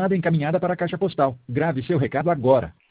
chamada encaminhada para a caixa postal. Grave seu recado agora.